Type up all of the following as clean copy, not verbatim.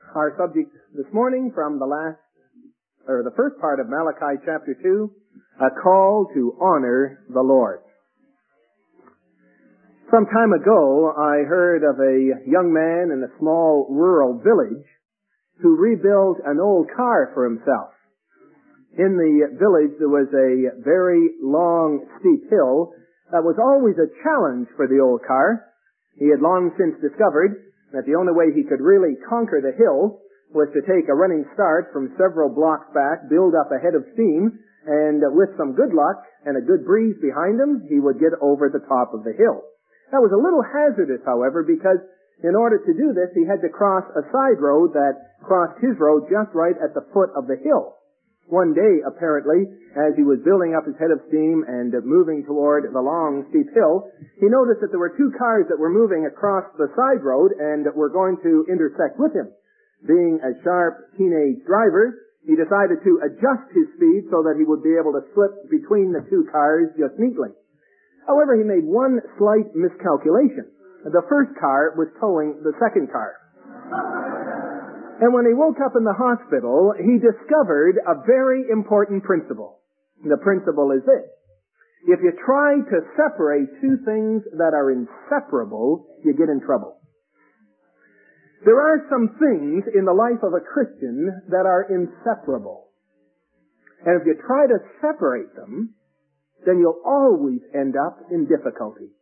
Our subject this morning from the first part of Malachi chapter 2, a call to honor the Lord. Some time ago, I heard of a young man in a small rural village who rebuilt an old car for himself. In the village, there was a very long, steep hill that was always a challenge for the old car. He had long since discovered that the only way he could really conquer the hill was to take a running start from several blocks back, build up a head of steam, and with some good luck and a good breeze behind him, he would get over the top of the hill. That was a little hazardous, however, because in order to do this, he had to cross a side road that crossed his road just right at the foot of the hill. One day, apparently, as he was building up his head of steam and moving toward the long, steep hill, he noticed that there were two cars that were moving across the side road and were going to intersect with him. Being a sharp teenage driver, he decided to adjust his speed so that he would be able to slip between the two cars just neatly. However, he made one slight miscalculation. The first car was towing the second car. And when he woke up in the hospital, he discovered a very important principle. The principle is this: if you try to separate two things that are inseparable, you get in trouble. There are some things in the life of a Christian that are inseparable. And if you try to separate them, then you'll always end up in difficulty.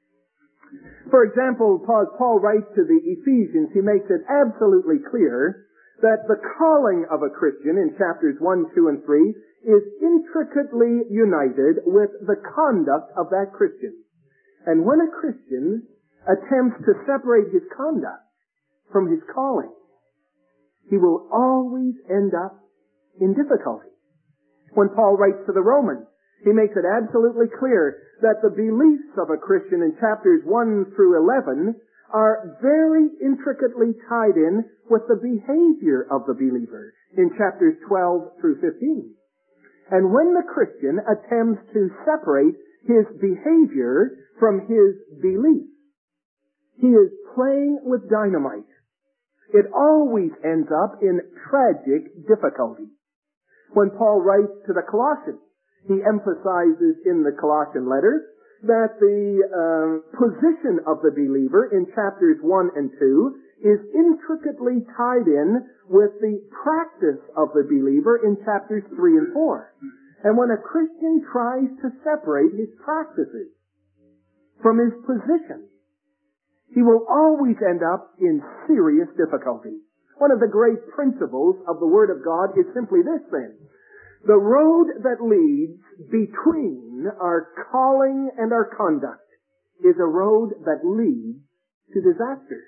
For example, Paul writes to the Ephesians, he makes it absolutely clear that the calling of a Christian in chapters 1, 2, and 3 is intricately united with the conduct of that Christian. And when a Christian attempts to separate his conduct from his calling, he will always end up in difficulty. When Paul writes to the Romans, he makes it absolutely clear that the beliefs of a Christian in chapters 1 through 11 are very intricately tied in with the behavior of the believer in chapters 12 through 15. And when the Christian attempts to separate his behavior from his beliefs, he is playing with dynamite. It always ends up in tragic difficulty. When Paul writes to the Colossians, he emphasizes in the Colossian letter that the position of the believer in chapters 1 and 2 is intricately tied in with the practice of the believer in chapters 3 and 4. And when a Christian tries to separate his practices from his position, he will always end up in serious difficulty. One of the great principles of the Word of God is simply this then: the road that leads between our calling and our conduct is a road that leads to disaster.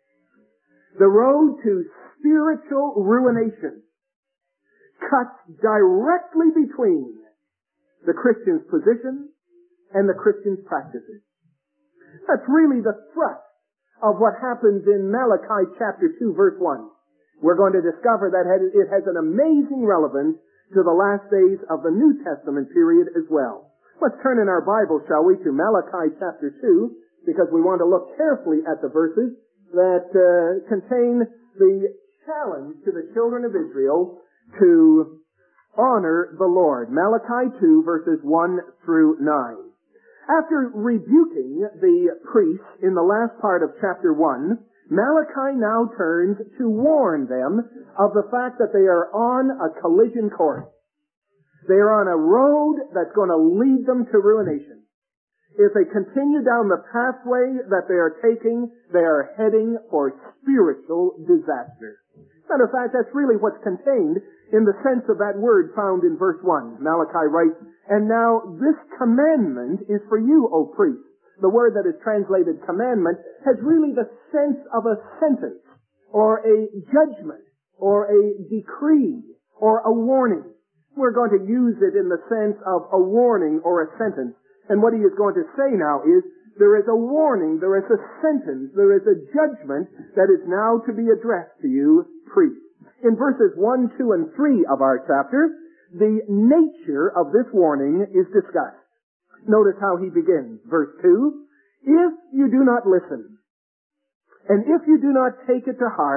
The road to spiritual ruination cuts directly between the Christian's position and the Christian's practices. That's really the thrust of what happens in Malachi chapter 2 verse 1. We're going to discover that it has an amazing relevance to the last days of the New Testament period as well. Let's turn in our Bible, shall we, to Malachi chapter 2, because we want to look carefully at the verses that contain the challenge to the children of Israel to honor the Lord. Malachi 2, verses 1 through 9. After rebuking the priests in the last part of chapter 1, Malachi now turns to warn them of the fact that they are on a collision course. They are on a road that's going to lead them to ruination. If they continue down the pathway that they are taking, they are heading for spiritual disaster. Matter of fact, that's really what's contained in the sense of that word found in verse 1. Malachi writes, "And now this commandment is for you, O priests." The word that is translated commandment has really the sense of a sentence, or a judgment, or a decree, or a warning. We're going to use it in the sense of a warning or a sentence. And what he is going to say now is, there is a warning, there is a sentence, there is a judgment that is now to be addressed to you, priests. In verses 1, 2, and 3 of our chapter, the nature of this warning is discussed. Notice how he begins. Verse 2, "If you do not listen, and if you do not take it to heart,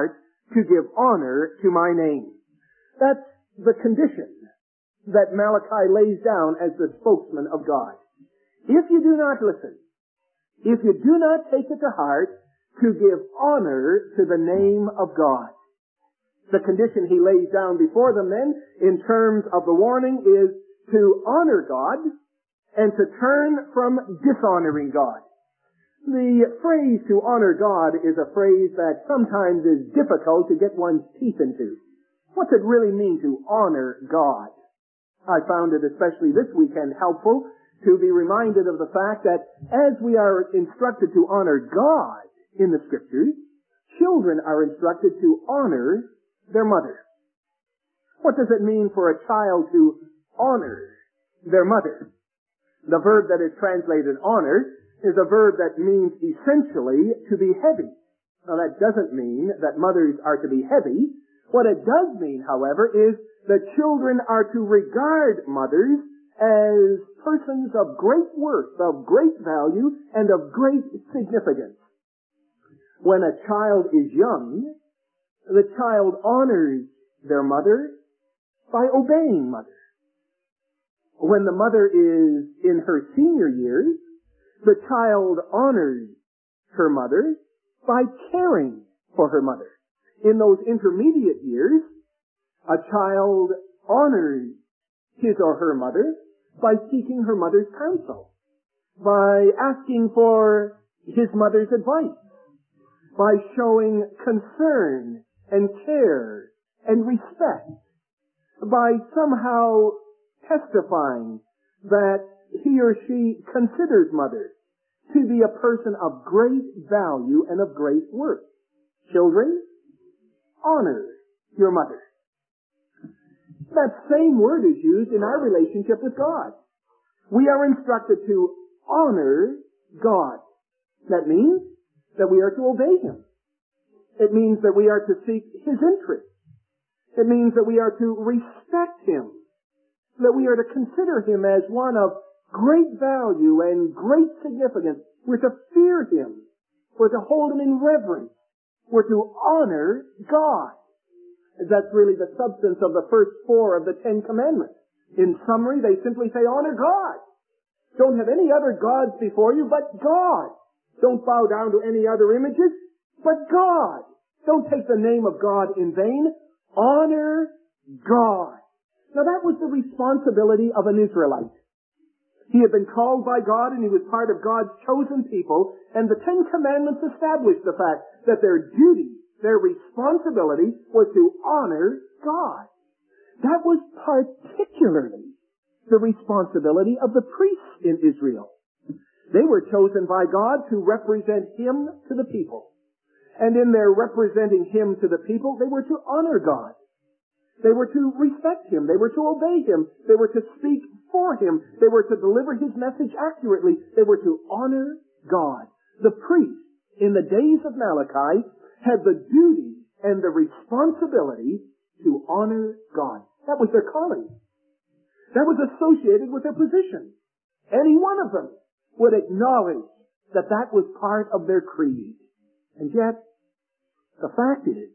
to give honor to my name. That's the condition that Malachi lays down as the spokesman of God. If you do not listen, if you do not take it to heart to give honor to the name of God, the condition he lays down before them then, in terms of the warning, is to honor God and to turn from dishonoring God. The phrase to honor God is a phrase that sometimes is difficult to get one's teeth into. What's it really mean to honor God? I found it, especially this weekend, helpful to be reminded of the fact that as we are instructed to honor God in the Scriptures, children are instructed to honor their mother. What does it mean for a child to honor their mother? The verb that is translated honor is a verb that means essentially to be heavy. Now that doesn't mean that mothers are to be heavy. What it does mean, however, is that children are to regard mothers as persons of great worth, of great value, and of great significance. When a child is young, the child honors their mother by obeying mother. When the mother is in her senior years, the child honors her mother by caring for her mother. In those intermediate years, a child honors his or her mother by seeking her mother's counsel, by asking for his mother's advice, by showing concern and care and respect, by somehow testifying that he or she considers mother to be a person of great value and of great worth. Children, honor your mother. That same word is used in our relationship with God. We are instructed to honor God. That means that we are to obey Him. It means that we are to seek His interest. It means that we are to respect Him. That we are to consider Him as one of great value and great significance. We're to fear Him. We're to hold Him in reverence. We're to honor God. That's really the substance of the first 4 of the 10 commandments. In summary, they simply say, honor God. Don't have any other gods before you but God. Don't bow down to any other images but God. Don't take the name of God in vain. Honor God. Now that was the responsibility of an Israelite. He had been called by God and he was part of God's chosen people, and the 10 commandments established the fact that their duty, their responsibility was to honor God. That was particularly the responsibility of the priests in Israel. They were chosen by God to represent Him to the people. And in their representing Him to the people, they were to honor God. They were to respect Him. They were to obey Him. They were to speak for Him. They were to deliver His message accurately. They were to honor God. The priests in the days of Malachi had the duty and the responsibility to honor God. That was their calling. That was associated with their position. Any one of them would acknowledge that that was part of their creed. And yet, the fact is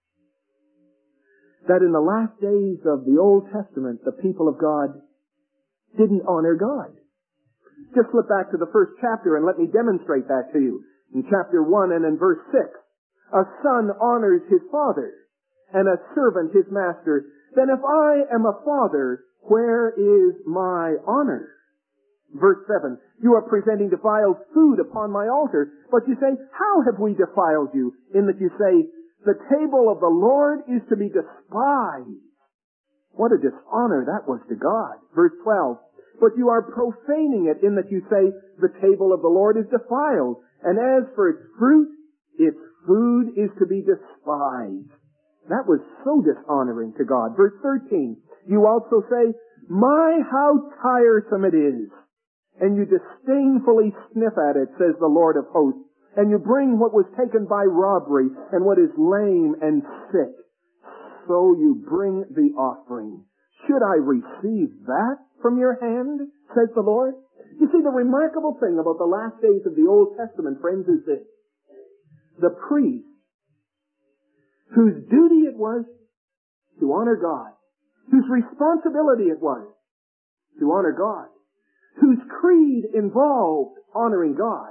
that in the last days of the Old Testament, the people of God didn't honor God. Just flip back to the first chapter and let me demonstrate that to you. In chapter 1 and in verse 6, a son honors his father, and a servant his master. Then if I am a father, where is my honor? Verse 7, you are presenting defiled food upon my altar, but you say, how have we defiled you? In that you say, the table of the Lord is to be despised. What a dishonor that was to God. Verse 12, but you are profaning it in that you say, the table of the Lord is defiled, and as for its fruit, its food is to be despised. That was so dishonoring to God. Verse 13, you also say, my, how tiresome it is. And you disdainfully sniff at it, says the Lord of hosts. And you bring what was taken by robbery and what is lame and sick. So you bring the offering. Should I receive that from your hand, says the Lord? You see, the remarkable thing about the last days of the Old Testament, friends, is this. The priests whose duty it was to honor God, whose responsibility it was to honor God, whose creed involved honoring God,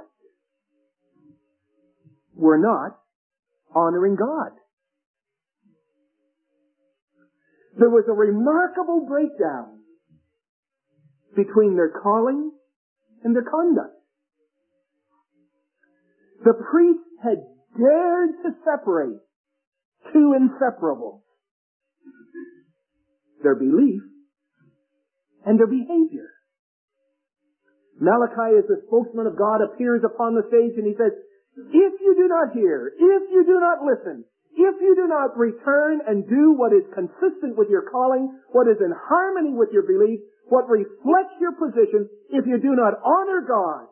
were not honoring God. There was a remarkable breakdown between their calling and their conduct. The priests had dared to separate two inseparables: their belief and their behavior. Malachi, as the spokesman of God, appears upon the stage and he says, if you do not hear, if you do not listen, if you do not return and do what is consistent with your calling, what is in harmony with your belief, what reflects your position, if you do not honor God,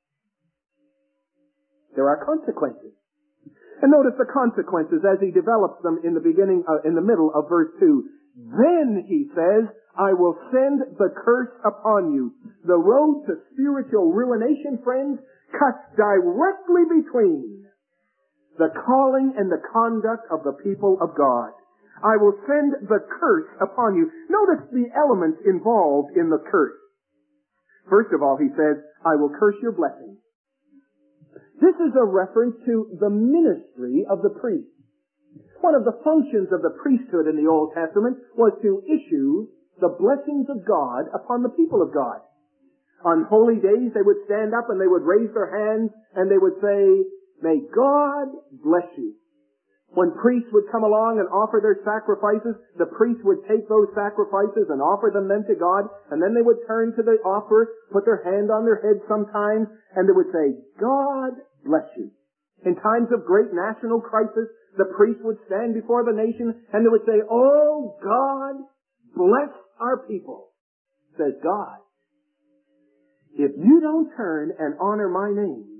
there are consequences. And notice the consequences as he develops them in the beginning, in the middle of verse 2. Then, he says, I will send the curse upon you. The road to spiritual ruination, friends, cuts directly between the calling and the conduct of the people of God. I will send the curse upon you. Notice the elements involved in the curse. First of all, he says, I will curse your blessings. This is a reference to the ministry of the priest. One of the functions of the priesthood in the Old Testament was to issue the blessings of God upon the people of God. On holy days, they would stand up and they would raise their hands and they would say, may God bless you. When priests would come along and offer their sacrifices, the priests would take those sacrifices and offer them then to God, and then they would turn to the offerer, put their hand on their head sometimes, and they would say, God bless you. In times of great national crisis, the priests would stand before the nation and they would say, oh God, bless our people, says God. If you don't turn and honor my name,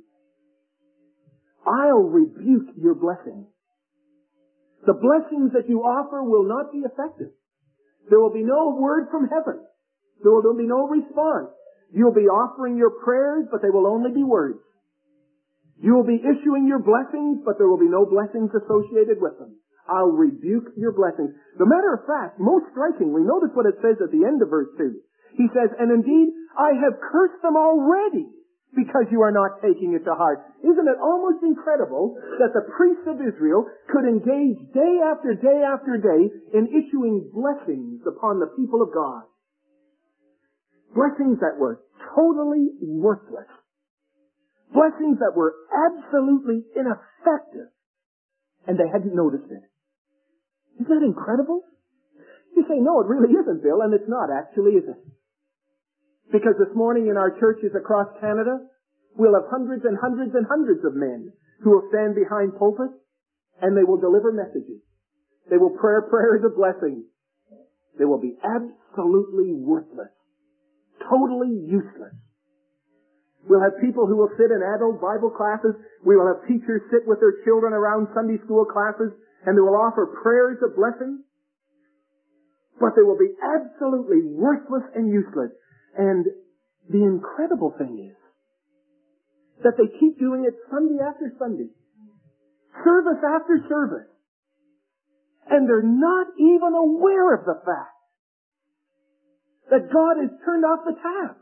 I'll rebuke your blessing. The blessings that you offer will not be effective. There will be no word from heaven. There will be no response. You'll be offering your prayers, but they will only be words. You will be issuing your blessings, but there will be no blessings associated with them. I'll rebuke your blessings. As a matter of fact, most strikingly, notice what it says at the end of verse 2. He says, and indeed, I have cursed them already because you are not taking it to heart. Isn't it almost incredible that the priests of Israel could engage day after day after day in issuing blessings upon the people of God? Blessings that were totally worthless. Blessings that were absolutely ineffective. And they hadn't noticed it. Isn't that incredible? You say, no, it really isn't, Bill, and it's not actually, is it? Because this morning in our churches across Canada, we'll have hundreds and hundreds and hundreds of men who will stand behind pulpits and they will deliver messages. They will pray prayers of blessing. They will be absolutely worthless. Totally useless. We'll have people who will sit in adult Bible classes. We will have teachers sit with their children around Sunday school classes and they will offer prayers of blessing. But they will be absolutely worthless and useless. And the incredible thing is that they keep doing it Sunday after Sunday, service after service, and they're not even aware of the fact that God has turned off the tap,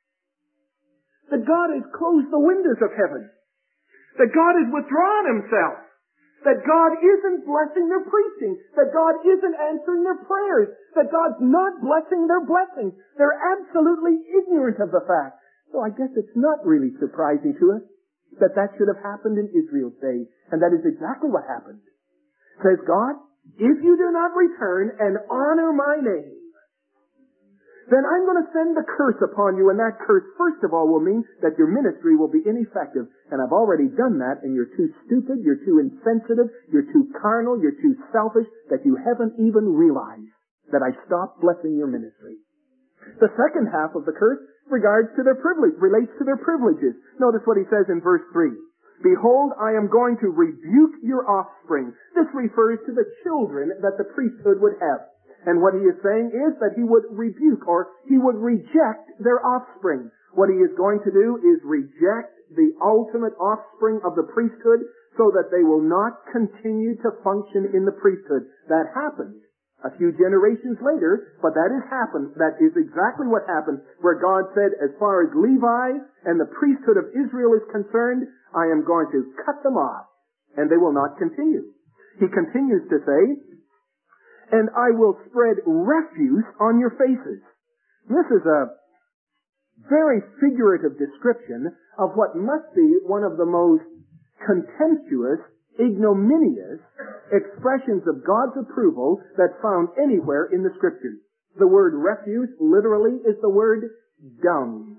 that God has closed the windows of heaven, that God has withdrawn himself, that God isn't blessing their preaching, that God isn't answering their prayers, that God's not blessing their blessings. They're absolutely ignorant of the fact. So I guess it's not really surprising to us that that should have happened in Israel's day. And that is exactly what happened. Says God, if you do not return and honor my name, then I'm going to send the curse upon you, and that curse, first of all, will mean that your ministry will be ineffective. And I've already done that, and you're too stupid, you're too insensitive, you're too carnal, you're too selfish, that you haven't even realized that I stopped blessing your ministry. The second half of the curse relates to their privileges. Notice what he says in verse 3. Behold, I am going to rebuke your offspring. This refers to the children that the priesthood would have. And what he is saying is that he would rebuke or he would reject their offspring. What he is going to do is reject the ultimate offspring of the priesthood so that they will not continue to function in the priesthood. That happened a few generations later, but that has happened. That is exactly what happened, where God said, as far as Levi and the priesthood of Israel is concerned, I am going to cut them off, and they will not continue. He continues to say, and I will spread refuse on your faces. This is a very figurative description of what must be one of the most contemptuous, ignominious expressions of God's approval that's found anywhere in the Scriptures. The word refuse literally is the word dung.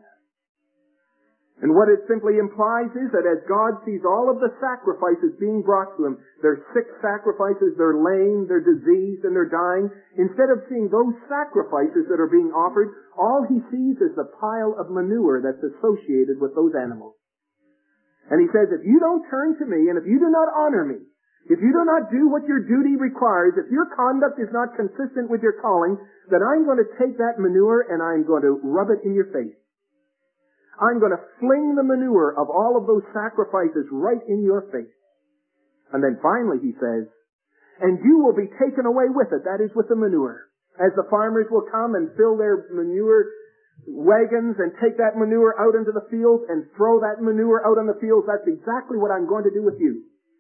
And what it simply implies is that as God sees all of the sacrifices being brought to Him, their sick sacrifices, they're lame, they're diseased, and they're dying, instead of seeing those sacrifices that are being offered, all He sees is the pile of manure that's associated with those animals. And He says, if you don't turn to Me, and if you do not honor Me, if you do not do what your duty requires, if your conduct is not consistent with your calling, then I'm going to take that manure and I'm going to rub it in your face. I'm going to fling the manure of all of those sacrifices right in your face. And then finally He says, and you will be taken away with it, that is with the manure. As the farmers will come and fill their manure wagons and take that manure out into the fields and throw that manure out on the fields, that's exactly what I'm going to do with you.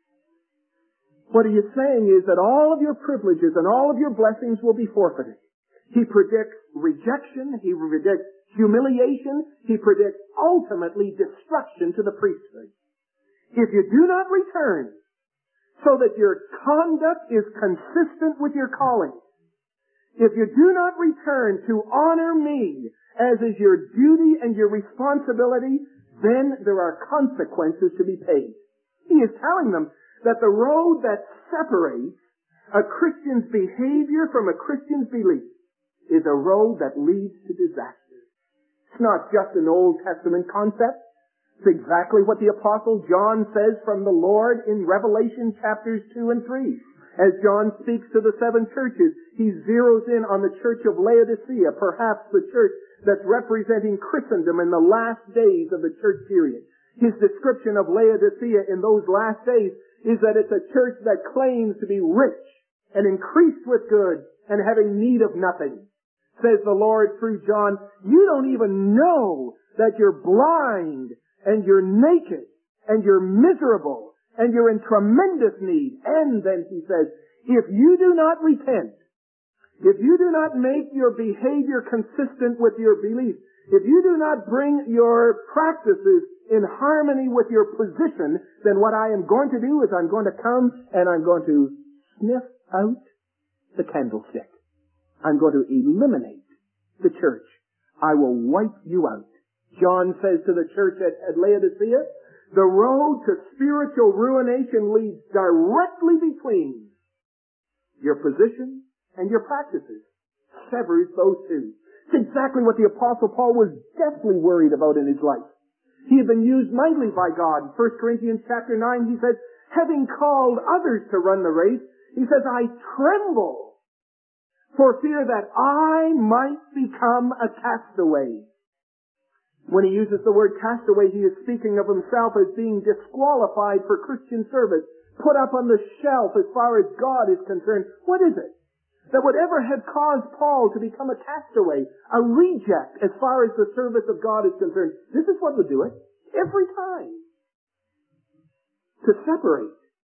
What He is saying is that all of your privileges and all of your blessings will be forfeited. He predicts rejection, He predicts humiliation, He predicts ultimately destruction to the priesthood. If you do not return so that your conduct is consistent with your calling, if you do not return to honor Me as is your duty and your responsibility, then there are consequences to be paid. He is telling them that the road that separates a Christian's behavior from a Christian's belief is a road that leads to disaster. It's not just an Old Testament concept. It's exactly what the Apostle John says from the Lord in Revelation chapters 2 and 3. As John speaks to the 7 churches, he zeroes in on the church of Laodicea, perhaps the church that's representing Christendom in the last days of the church period. His description of Laodicea in those last days is that it's a church that claims to be rich and increased with goods and having need of nothing. Says the Lord through John, you don't even know that you're blind and you're naked and you're miserable and you're in tremendous need. And then he says, if you do not repent, if you do not make your behavior consistent with your belief, if you do not bring your practices in harmony with your position, then what I am going to do is I'm going to come and I'm going to sniff out the candlestick. I'm going to eliminate the church. I will wipe you out. John says to the church at Laodicea, the road to spiritual ruination leads directly between your position and your practices. Severs those two. It's exactly what the Apostle Paul was deathly worried about in his life. He had been used mightily by God. In 1 Corinthians chapter 9, he says, having called others to run the race, he says, I tremble for fear that I might become a castaway. When he uses the word castaway, he is speaking of himself as being disqualified for Christian service, put up on the shelf as far as God is concerned. What is it that whatever had caused Paul to become a castaway, a reject as far as the service of God is concerned? This is what would do it every time. To separate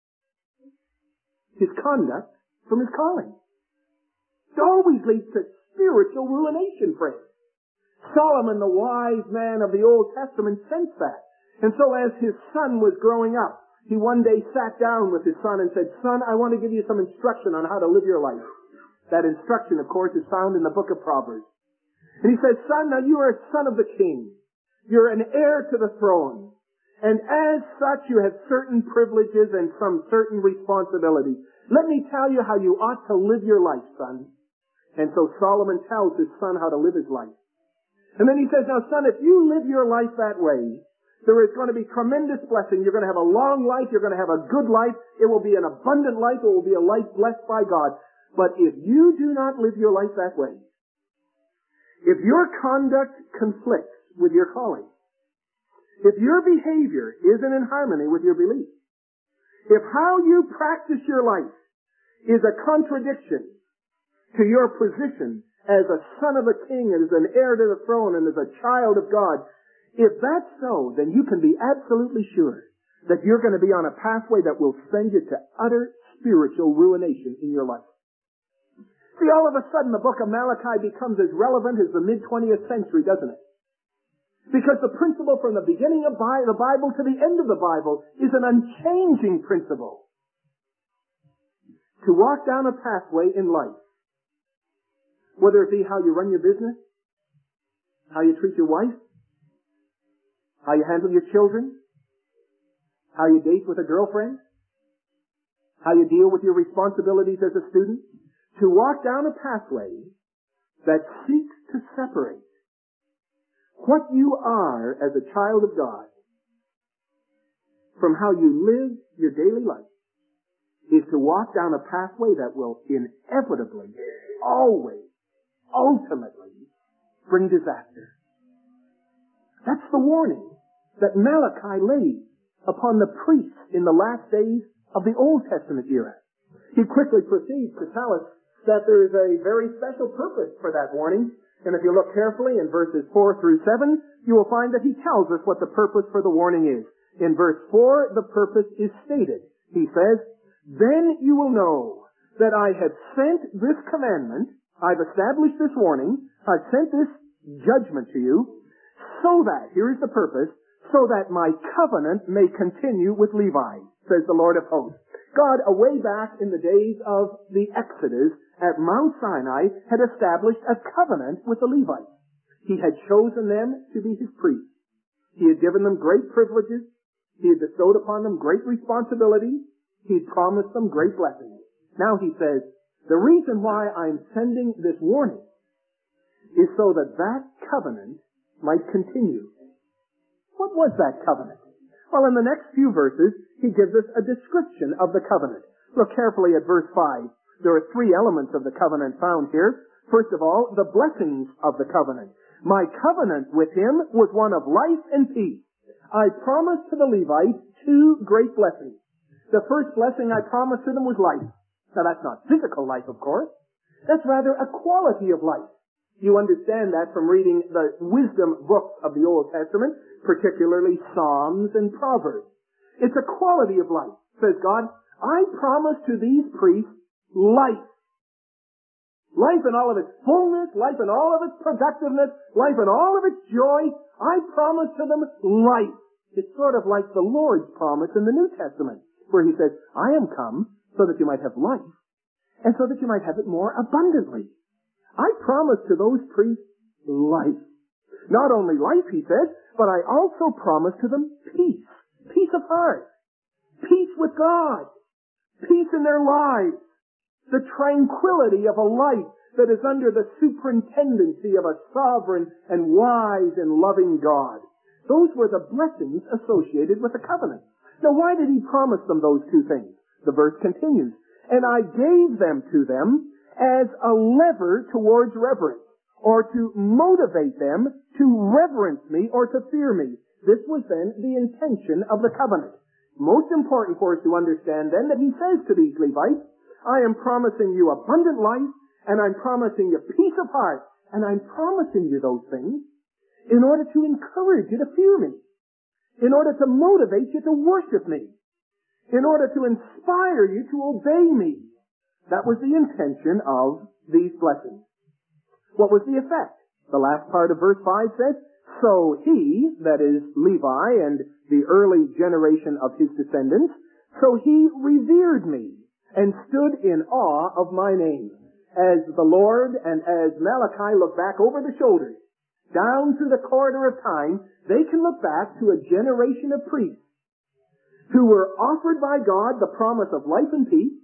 his conduct from his calling. It always leads to spiritual ruination, friends. Solomon, the wise man of the Old Testament, sensed that. And so as his son was growing up, he one day sat down with his son and said, son, I want to give you some instruction on how to live your life. That instruction, of course, is found in the book of Proverbs. And he said, son, now you are a son of the king. You're an heir to the throne. And as such, you have certain privileges and some certain responsibilities. Let me tell you how you ought to live your life, son. And so Solomon tells his son how to live his life. And then he says, now son, if you live your life that way, there is going to be tremendous blessing. You're going to have a long life. You're going to have a good life. It will be an abundant life. It will be a life blessed by God. But if you do not live your life that way, if your conduct conflicts with your calling, if your behavior isn't in harmony with your belief, If how you practice your life is a contradiction to your position as a son of a king and as an heir to the throne and as a child of God, if that's so, then you can be absolutely sure that you're going to be on a pathway that will send you to utter spiritual ruination in your life. See, all of a sudden the book of Malachi becomes as relevant as the mid-20th century, doesn't it? Because the principle from the beginning of the Bible to the end of the Bible is an unchanging principle. To walk down a pathway in life, whether it be how you run your business, how you treat your wife, how you handle your children, how you date with a girlfriend, how you deal with your responsibilities as a student, to walk down a pathway that seeks to separate what you are as a child of God from how you live your daily life is to walk down a pathway that will inevitably, always, ultimately bring disaster. That's the warning that Malachi laid upon the priests in the last days of the Old Testament era. He quickly proceeds to tell us that there is a very special purpose for that warning. And if you look carefully in verses 4 through 7, you will find that he tells us what the purpose for the warning is. In verse 4, the purpose is stated. He says, "Then you will know that I have sent this commandment, I've established this warning, I've sent this judgment to you, so that," here is the purpose, "so that my covenant may continue with Levi," says the Lord of hosts. God, away back in the days of the Exodus at Mount Sinai, had established a covenant with the Levites. He had chosen them to be his priests. He had given them great privileges. He had bestowed upon them great responsibilities. He had promised them great blessings. Now he says, the reason why I'm sending this warning is so that that covenant might continue. What was that covenant? Well, in the next few verses, he gives us a description of the covenant. Look carefully at verse 5. There are three elements of the covenant found here. First of all, the blessings of the covenant. My covenant with him was one of life and peace. I promised to the Levites two great blessings. The first blessing I promised to them was life. Now that's not physical life, of course. That's rather a quality of life. You understand that from reading the wisdom books of the Old Testament, particularly Psalms and Proverbs. It's a quality of life, says God. I promise to these priests life. Life in all of its fullness, life in all of its productiveness, life in all of its joy. I promise to them life. It's sort of like the Lord's promise in the New Testament, where he says, I am come so that you might have life, and so that you might have it more abundantly. I promise to those priests life. Not only life, he says, but I also promise to them peace. Peace of heart. Peace with God. Peace in their lives. The tranquility of a life that is under the superintendency of a sovereign and wise and loving God. Those were the blessings associated with the covenant. Now, why did he promise them those two things? The verse continues, and I gave them to them as a lever towards reverence, or to motivate them to reverence me or to fear me. This was then the intention of the covenant. Most important for us to understand then that he says to these Levites, I am promising you abundant life, and I'm promising you peace of heart, and I'm promising you those things in order to encourage you to fear me, in order to motivate you to worship me, in order to inspire you to obey me. That was the intention of these blessings. What was the effect? The last part of verse 5 says, so he, that is Levi and the early generation of his descendants, so he revered me and stood in awe of my name. As the Lord and as Malachi look back over the shoulders, down through the corridor of time, they can look back to a generation of priests who were offered by God the promise of life and peace,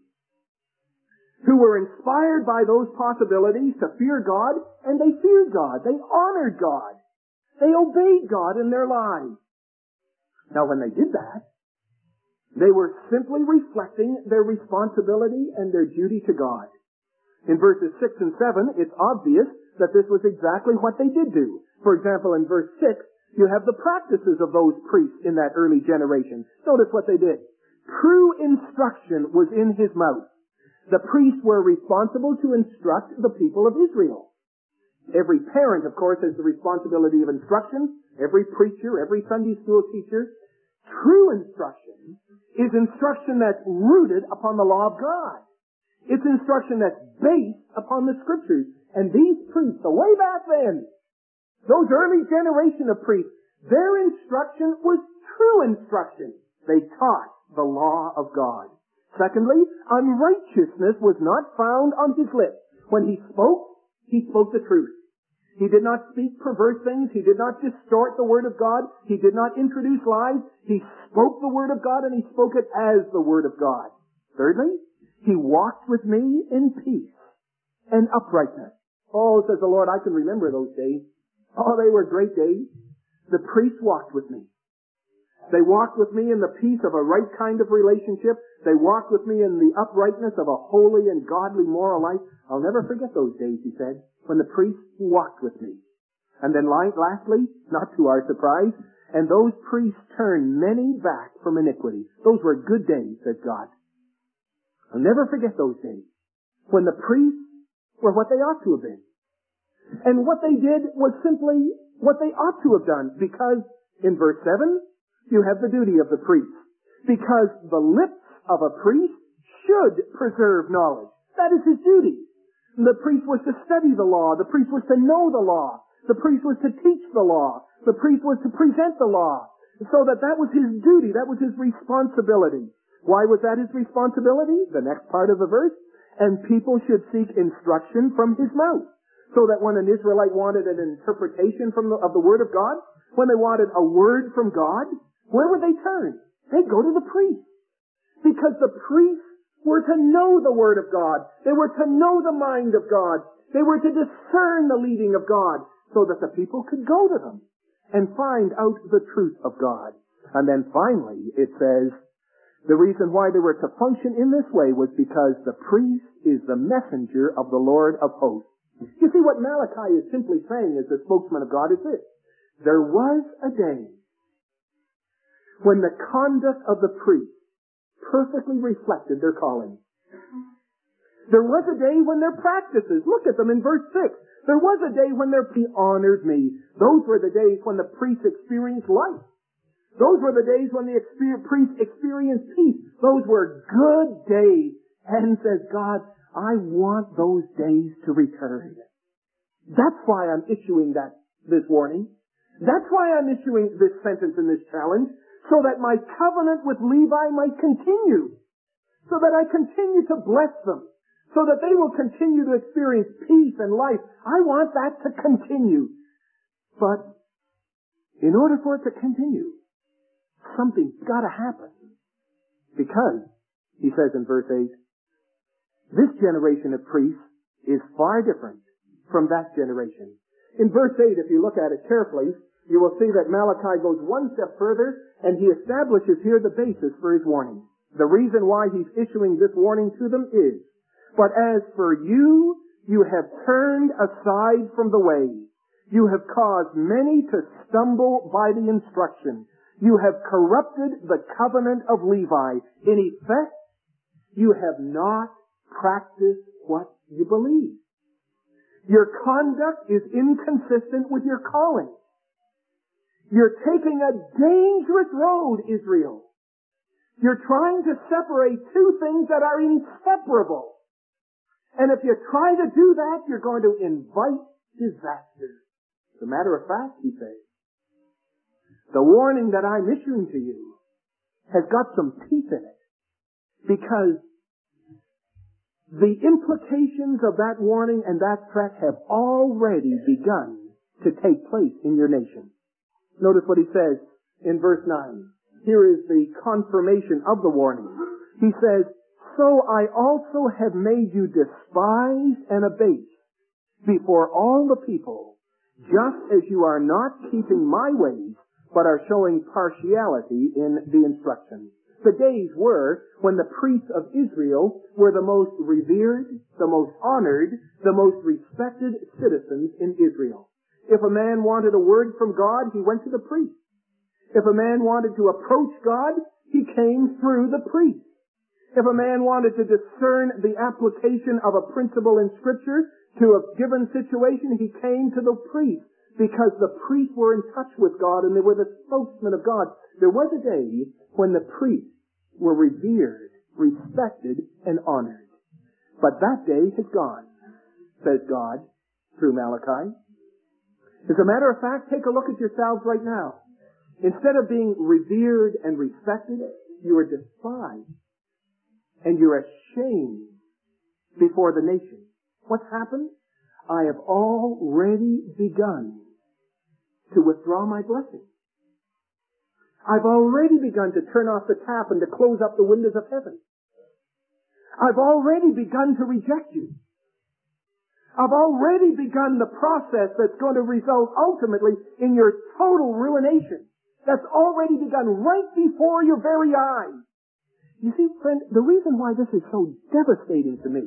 who were inspired by those possibilities to fear God, and they feared God. They honored God. They obeyed God in their lives. Now, when they did that, they were simply reflecting their responsibility and their duty to God. In verses 6 and 7, it's obvious that this was exactly what they did do. For example, in verse 6, you have the practices of those priests in that early generation. Notice what they did. True instruction was in his mouth. The priests were responsible to instruct the people of Israel. Every parent, of course, has the responsibility of instruction. Every preacher, every Sunday school teacher. True instruction is instruction that's rooted upon the law of God. It's instruction that's based upon the Scriptures. And these priests, the way back then, those early generation of priests, their instruction was true instruction. They taught the law of God. Secondly, unrighteousness was not found on his lips. When he spoke the truth. He did not speak perverse things. He did not distort the Word of God. He did not introduce lies. He spoke the Word of God, and he spoke it as the Word of God. Thirdly, he walked with me in peace and uprightness. Oh, says the Lord, I can remember those days. Oh, they were great days. The priests walked with me. They walked with me in the peace of a right kind of relationship. They walked with me in the uprightness of a holy and godly moral life. I'll never forget those days, he said, when the priests walked with me. And then lastly, not to our surprise, and those priests turned many back from iniquity. Those were good days, said God. I'll never forget those days when the priests were what they ought to have been. And what they did was simply what they ought to have done, because in verse 7, you have the duty of the priest. Because the lips of a priest should preserve knowledge. That is his duty. The priest was to study the law. The priest was to know the law. The priest was to teach the law. The priest was to present the law. So that was his duty. That was his responsibility. Why was that his responsibility? The next part of the verse. And people should seek instruction from his mouth. So that when an Israelite wanted an interpretation of the Word of God, when they wanted a word from God, where would they turn? They'd go to the priest. Because the priests were to know the Word of God. They were to know the mind of God. They were to discern the leading of God so that the people could go to them and find out the truth of God. And then finally, it says, the reason why they were to function in this way was because the priest is the messenger of the Lord of hosts. You see, what Malachi is simply saying as the spokesman of God is this. There was a day when the conduct of the priest perfectly reflected their calling. There was a day when their practices, look at them in verse 6, there was a day when their priest honored me. Those were the days when the priest experienced life. Those were the days when the priest experienced peace. Those were good days. And says God, I want those days to return. That's why I'm issuing this warning. That's why I'm issuing this sentence and this challenge, so that my covenant with Levi might continue, so that I continue to bless them, so that they will continue to experience peace and life. I want that to continue. But in order for it to continue, something's got to happen. Because, he says in verse 8, this generation of priests is far different from that generation. In verse 8, if you look at it carefully, you will see that Malachi goes one step further, and he establishes here the basis for his warning. The reason why he's issuing this warning to them is, but as for you, you have turned aside from the way. You have caused many to stumble by the instruction. You have corrupted the covenant of Levi. In effect, you have not practiced what you believe. Your conduct is inconsistent with your calling. You're taking a dangerous road, Israel. You're trying to separate two things that are inseparable. And if you try to do that, you're going to invite disaster. As a matter of fact, he says, the warning that I'm issuing to you has got some teeth in it. Because the implications of that warning and that threat have already begun to take place in your nation. Notice what he says in verse 9. Here is the confirmation of the warning. He says, so I also have made you despised and abased before all the people, just as you are not keeping my ways, but are showing partiality in the instruction. The days were when the priests of Israel were the most revered, the most honored, the most respected citizens in Israel. If a man wanted a word from God, he went to the priest. If a man wanted to approach God, He came through the priest. If a man wanted to discern the application of a principle in Scripture to a given situation, he came to the priest, because the priests were in touch with God and they were the spokesmen of God. There was a day when the priests were revered, respected, and honored. But that day has gone, says God through Malachi. As a matter of fact, take a look at yourselves right now. Instead of being revered and respected, you are despised. And you're ashamed before the nation. What's happened? I have already begun to withdraw my blessing. I've already begun to turn off the tap and to close up the windows of heaven. I've already begun to reject you. I've already begun the process that's going to result ultimately in your total ruination. That's already begun right before your very eyes. You see, friend, the reason why this is so devastating to me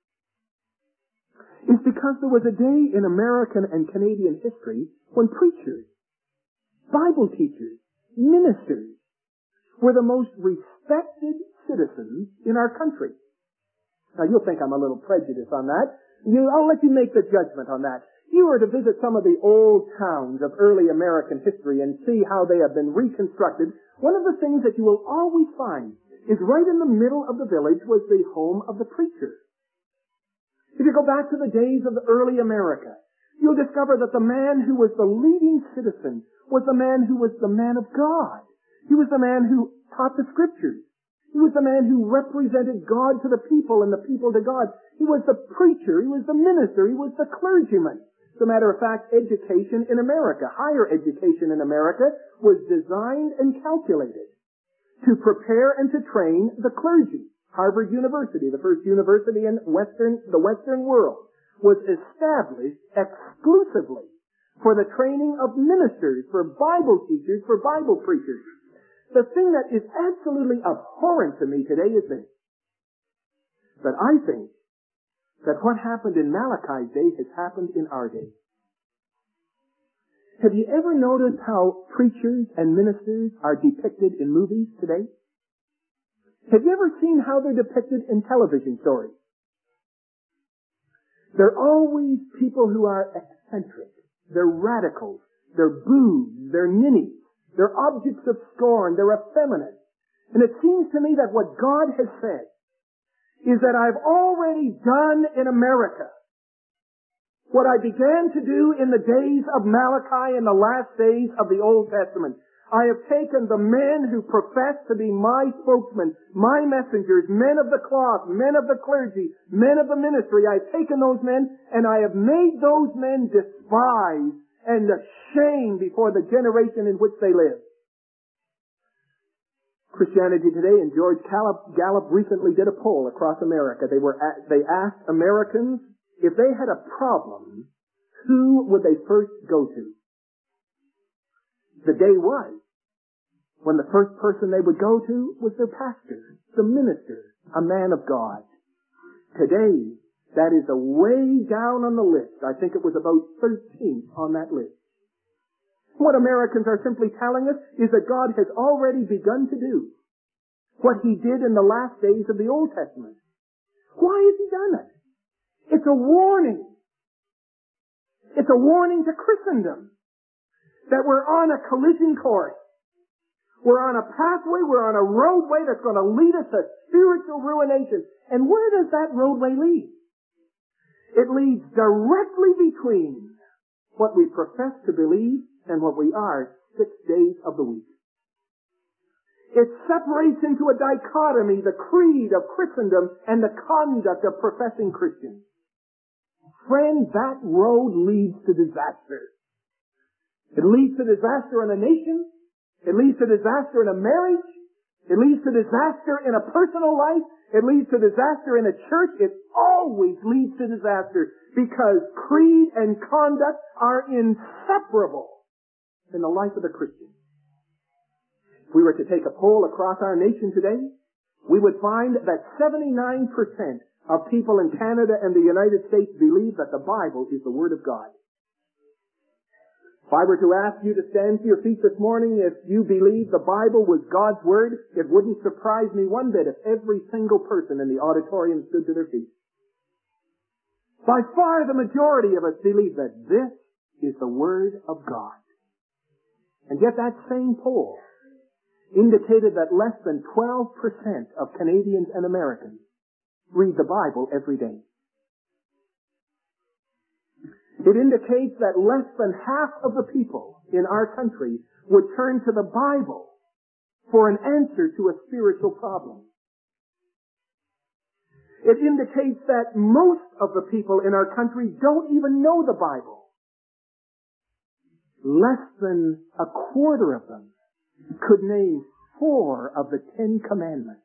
is because there was a day in American and Canadian history when preachers, Bible teachers, ministers were the most respected citizens in our country. Now, you'll think I'm a little prejudiced on that. I'll let you make the judgment on that. You were to visit some of the old towns of early American history and see how they have been reconstructed. One of the things that you will always find is right in the middle of the village was the home of the preacher. If you go back to the days of the early America, you'll discover that the man who was the leading citizen was the man who was the man of God. He was the man who taught the Scriptures. He was the man who represented God to the people and the people to God. He was the preacher. He was the minister. He was the clergyman. As a matter of fact, education in America, higher education in America, was designed and calculated to prepare and to train the clergy. Harvard University, the first university in the Western world, was established exclusively for the training of ministers, for Bible teachers, for Bible preachers. The thing that is absolutely abhorrent to me today is this, that I think that what happened in Malachi's day has happened in our day. Have you ever noticed how preachers and ministers are depicted in movies today? Have you ever seen how they're depicted in television stories? They're always people who are eccentric. They're radicals. They're boobs. They're ninnies. They're objects of scorn. They're effeminate. And it seems to me that what God has said is that I've already done in America what I began to do in the days of Malachi in the last days of the Old Testament. I have taken the men who profess to be my spokesmen, my messengers, men of the cloth, men of the clergy, men of the ministry. I've taken those men and I have made those men despised and ashamed before the generation in which they live. Christianity Today and George Gallup recently did a poll across America. They asked Americans if they had a problem, who would they first go to? The day was when the first person they would go to was their pastor, the minister, a man of God. Today, that is a way down on the list. I think it was about 13th on that list. What Americans are simply telling us is that God has already begun to do what He did in the last days of the Old Testament. Why has He done it? It's a warning. It's a warning to Christendom that we're on a collision course. We're on a pathway, we're on a roadway that's going to lead us to spiritual ruination. And where does that roadway lead? It leads directly between what we profess to believe and what we are 6 days of the week. It separates into a dichotomy the creed of Christendom and the conduct of professing Christians. Friend, that road leads to disaster. It leads to disaster in a nation. It leads to disaster in a marriage. It leads to disaster in a personal life. It leads to disaster in a church. It always leads to disaster because creed and conduct are inseparable in the life of the Christian. If we were to take a poll across our nation today, we would find that 79% of people in Canada and the United States believe that the Bible is the Word of God. If I were to ask you to stand to your feet this morning, if you believe the Bible was God's Word, it wouldn't surprise me one bit if every single person in the auditorium stood to their feet. By far the majority of us believe that this is the Word of God. And yet that same poll indicated that less than 12% of Canadians and Americans read the Bible every day. It indicates that less than half of the people in our country would turn to the Bible for an answer to a spiritual problem. It indicates that most of the people in our country don't even know the Bible. Less than a quarter of them could name 4 of the 10 commandments.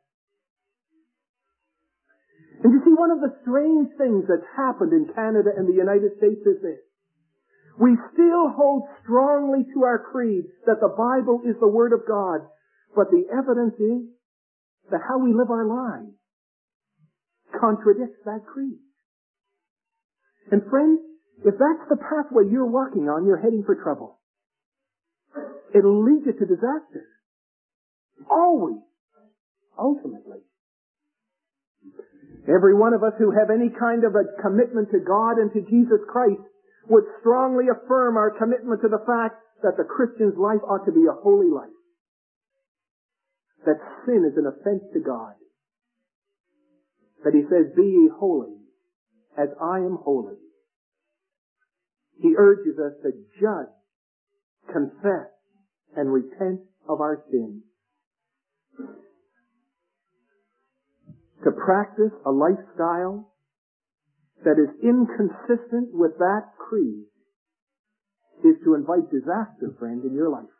And you see, one of the strange things that's happened in Canada and the United States is this. We still hold strongly to our creed that the Bible is the Word of God, but the evidence is that how we live our lives contradicts that creed. And friends, if that's the pathway you're walking on, you're heading for trouble. It'll lead you to disaster. Always. Ultimately. Every one of us who have any kind of a commitment to God and to Jesus Christ would strongly affirm our commitment to the fact that the Christian's life ought to be a holy life. That sin is an offense to God. That He says, "Be ye holy, as I am holy." He urges us to judge, confess, and repent of our sins. To practice a lifestyle that is inconsistent with that creed is to invite disaster, friend, in your life.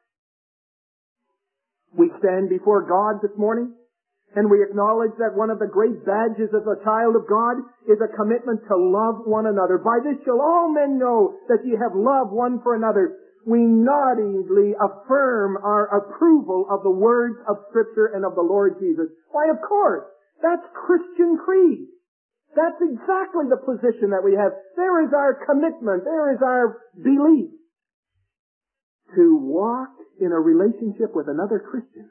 We stand before God this morning and we acknowledge that one of the great badges of a child of God is a commitment to love one another. By this shall all men know that ye have love one for another. We noddingly affirm our approval of the words of Scripture and of the Lord Jesus. Why, of course, that's Christian creed. That's exactly the position that we have. There is our commitment. There is our belief to walk in a relationship with another Christian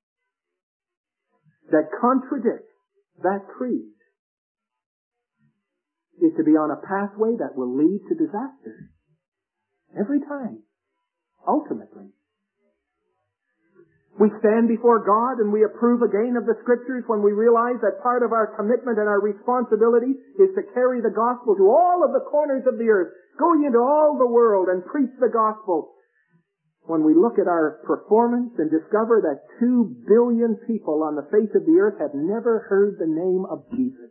that contradicts that creed is to be on a pathway that will lead to disaster. Every time. Ultimately. We stand before God and we approve again of the Scriptures when we realize that part of our commitment and our responsibility is to carry the gospel to all of the corners of the earth, going into all the world and preach the gospel. When we look at our performance and discover that 2 billion people on the face of the earth have never heard the name of Jesus.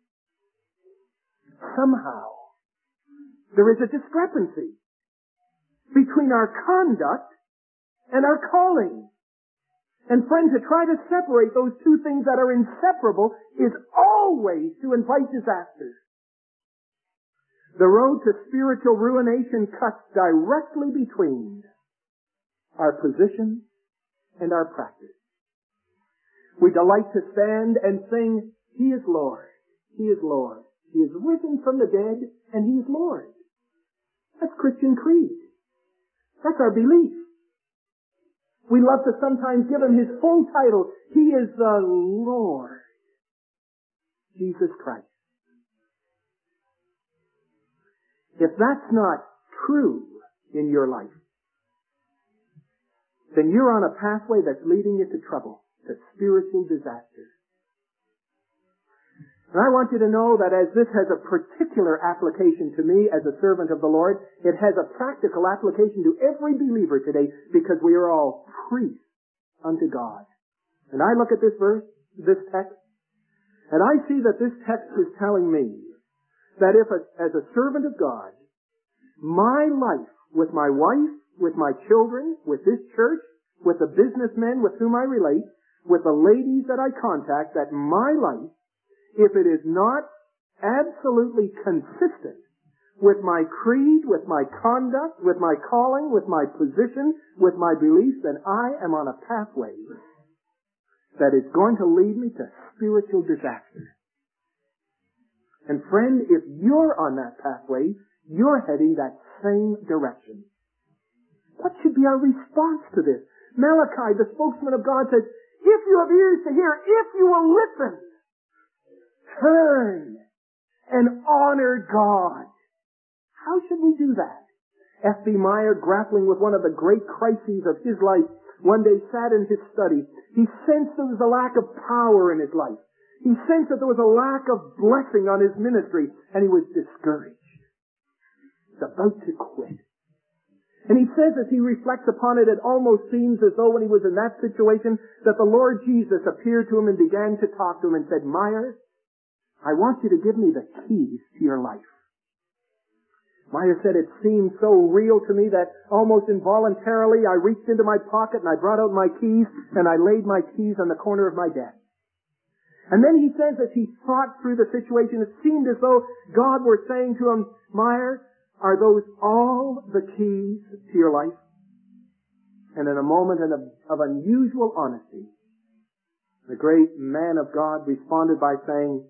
Somehow, there is a discrepancy between our conduct and our calling. And friends, to try to separate those two things that are inseparable is always to invite disaster. The road to spiritual ruination cuts directly between our position and our practice. We delight to stand and sing, He is Lord, He is Lord. He is risen from the dead, and He is Lord. That's Christian creed. That's our belief. We love to sometimes give Him His full title. He is the Lord Jesus Christ. If that's not true in your life, then you're on a pathway that's leading you to trouble, to spiritual disaster. And I want you to know that as this has a particular application to me as a servant of the Lord, it has a practical application to every believer today because we are all priests unto God. And I look at this verse, this text, and I see that this text is telling me that if, as a servant of God, my life with my wife, with my children, with this church, with the businessmen with whom I relate, with the ladies that I contact, that my life, if it is not absolutely consistent with my creed, with my conduct, with my calling, with my position, with my beliefs, then I am on a pathway that is going to lead me to spiritual disaster. And friend, if you're on that pathway, you're heading that same direction. What should be our response to this? Malachi, the spokesman of God, says, if you have ears to hear, if you will listen, turn and honor God. How should we do that? F.B. Meyer, grappling with one of the great crises of his life, one day sat in his study. He sensed there was a lack of power in his life. He sensed that there was a lack of blessing on his ministry, and he was discouraged. He's about to quit. And he says as he reflects upon it, it almost seems as though when he was in that situation that the Lord Jesus appeared to him and began to talk to him and said, Meyer, I want you to give me the keys to your life. Meyer said it seemed so real to me that almost involuntarily I reached into my pocket and I brought out my keys and I laid my keys on the corner of my desk. And then he says as he thought through the situation, it seemed as though God were saying to him, Meyer, are those all the keys to your life? And in a moment of unusual honesty, the great man of God responded by saying,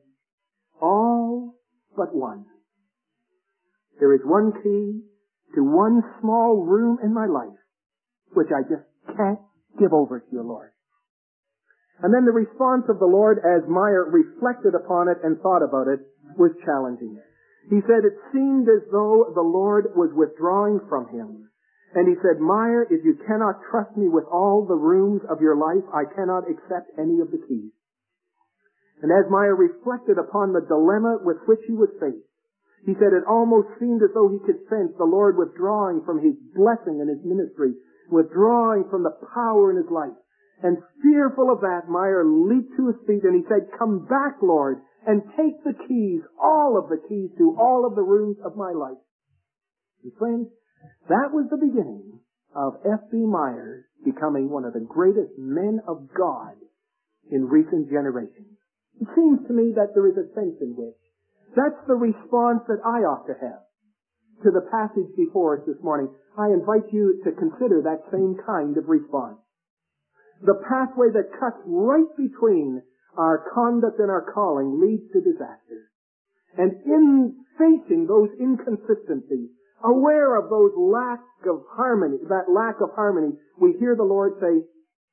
all but one. There is one key to one small room in my life, which I just can't give over to you, Lord. And then the response of the Lord, as Meyer reflected upon it and thought about it, was challenging. He said it seemed as though the Lord was withdrawing from him. And he said, Meyer, if you cannot trust me with all the rooms of your life, I cannot accept any of the keys. And as Meyer reflected upon the dilemma with which he was faced, he said it almost seemed as though he could sense the Lord withdrawing from his blessing in his ministry, withdrawing from the power in his life. And fearful of that, Meyer leaped to his feet and he said, come back, Lord, and take the keys, all of the keys to all of the rooms of my life. And friends, that was the beginning of F.B. Meyer becoming one of the greatest men of God in recent generations. It seems to me that there is a sense in which that's the response that I ought to have to the passage before us this morning. I invite you to consider that same kind of response. The pathway that cuts right between our conduct and our calling leads to disaster. And in facing those inconsistencies, aware of those lack of harmony, we hear the Lord say,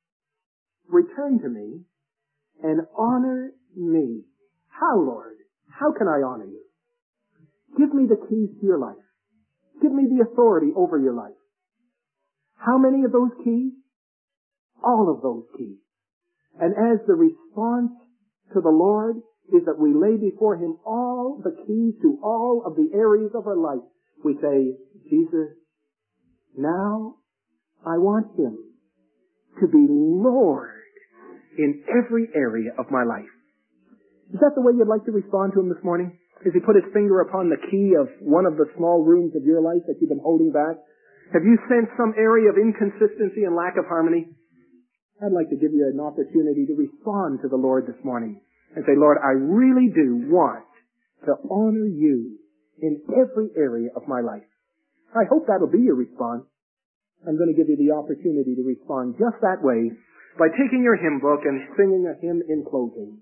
return to me and honor me. How, Lord? How can I honor you? Give me the keys to your life. Give me the authority over your life. How many of those keys? All of those keys. And as the response to the Lord is that we lay before Him all the keys to all of the areas of our life, we say, Jesus, now I want Him to be Lord in every area of my life. Is that the way you'd like to respond to Him this morning? As He put His finger upon the key of one of the small rooms of your life that you've been holding back? Have you sensed some area of inconsistency and lack of harmony? I'd like to give you an opportunity to respond to the Lord this morning and say, Lord, I really do want to honor you in every area of my life. I hope that'll be your response. I'm going to give you the opportunity to respond just that way by taking your hymn book and singing a hymn in closing.